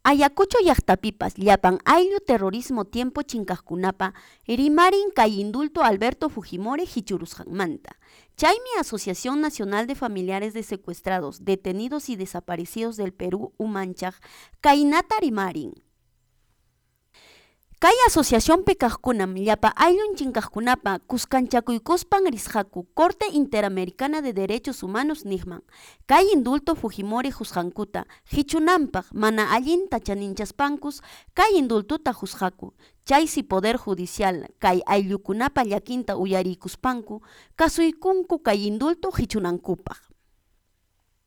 Ayacucho llaqtapipas llapan ayllu terrorismo tiempo chinkaqkunapa rimarin kay indulto Alberto Fujimori hichurusqanmanta. Chaymi Asociación Nacional de Familiares de Secuestrados, Detenidos y Desaparecidos del Perú Umanchaq kaynata rimarin. Kay asociación pekajkunam llapa ayllun chinkaqkunapa kuskanchakuykuspan risqaku Corte Interamericana de Derechos Humanos nigman. Kay indulto Fujimori juzgankuta hichunanpaq mana allinta chaninchaspankus kay indultuta juzgaku. Chaysi Poder Judicial kay ayllukunapa llakinta uyarikuspanku kasuykunku kay indulto hichunankupaq.